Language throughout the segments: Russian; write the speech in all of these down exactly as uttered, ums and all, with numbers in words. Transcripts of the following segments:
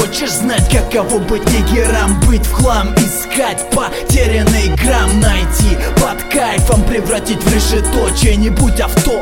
Хочешь знать, каково быть нигером? Быть в хлам, искать потерянный грамм, найти под кайфом, превратить в решето чей-нибудь авто.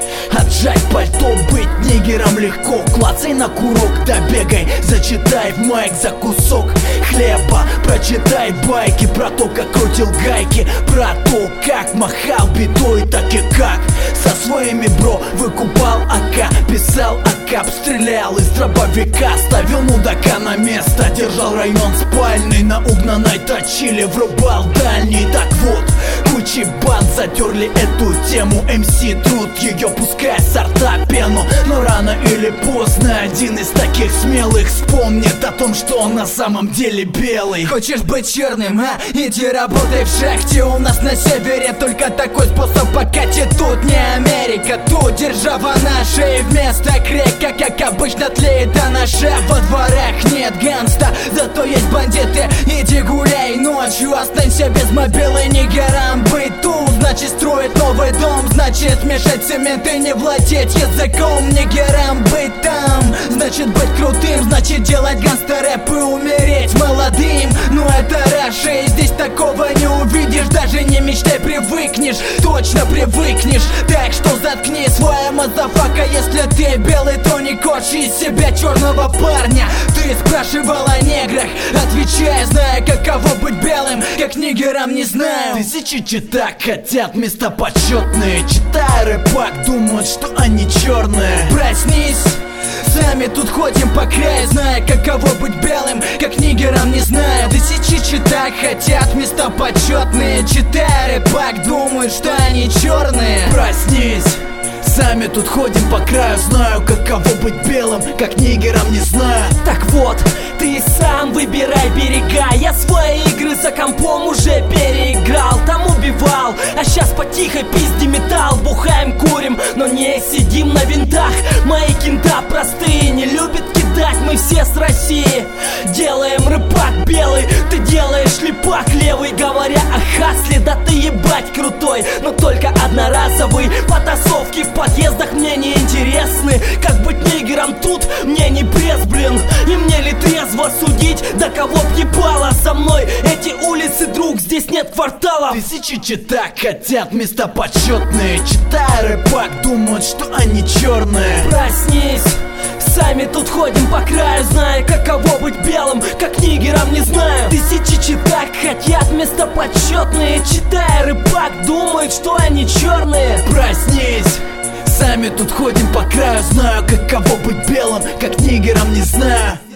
Отжать пальто, быть нигером легко. Клацай на курок, да бегай, зачитай в майк за кусок хлеба. Прочитай байки про то, как крутил гайки, про то, как махал бедой, так и как со своими бро выкупал АК, писал акап, стрелял из дробовика, ставил мудака на место, держал район спальный на угнанной точили, врубал дальний. Так вот, кучи банд затерли эту тему. эм си труд ее, пускай сорта пену, но рано или поздно один из таких смелых вспомнит о том, что он на самом деле белый. Хочешь быть черным, а? Иди работай в шахте. У нас на севере только такой способ покатить. Тут не Америка, тут держава наша. И вместо крика, как обычно, тлеет а наша. Во дворах нет ганста, зато есть бандиты. Иди гуляй ночью, останься без мобилы. Нигерам быть тут, значит строить новый дом, значит мешать цемент и не владеть языком. Нигерам быть там, значит быть крутым, значит делать гангстер-рэп и умереть молодым. Ну это Раша, и здесь такого не увидишь. Даже не мечтай, привыкнешь, точно привыкнешь. Так что заткни своя мазафака. Если ты белый, то не корчи из себя черного парня. Ты спрашивал о неграх, отвечай, зная, каково быть белым, как нигерам не знаю. Тысячи читак хотят места почетные, читая рэпак, думают, что они черные. Проснись, сами тут ходим по краю, зная, каково быть белым, как нигерам не знаю. Тысячи читак хотят места почетные, читая рэпак, думают, что они черные. Проснись, сами тут ходим по краю, знаю, каково быть белым, как нигерам не знаю. Так вот, ты сам выбирай берега. Я свои игры за компом уже переиграл. Там убивал, а сейчас по тихой пизде металл. Бухаем, курим, но не сидим на винтах. Мои кента простые, не любят кидать, мы все с России. Делаем рэпак белый, ты делаешь липак левый. Говоря о хасле, да ты ебать крутой, но только одноразовый. Потасовки в подъездах мне не интересны. Как быть нигером тут, мне не пресс, блин. И мне ли трезво судить, да кого б ебало со мной эти улицы, друг, здесь нет кварталов. Тысячи читак хотят места почетные, читая рэпак, думают, что они черные. Проснись, сами тут ходим по краю, зная, каково быть белым, как нигерам не знаю. Тысячи читак хотят места почетные, читая рэпак, думают, что они черные. Проснись, сами тут ходим по краю, знаю, каково быть белым, как нигерам не знаю.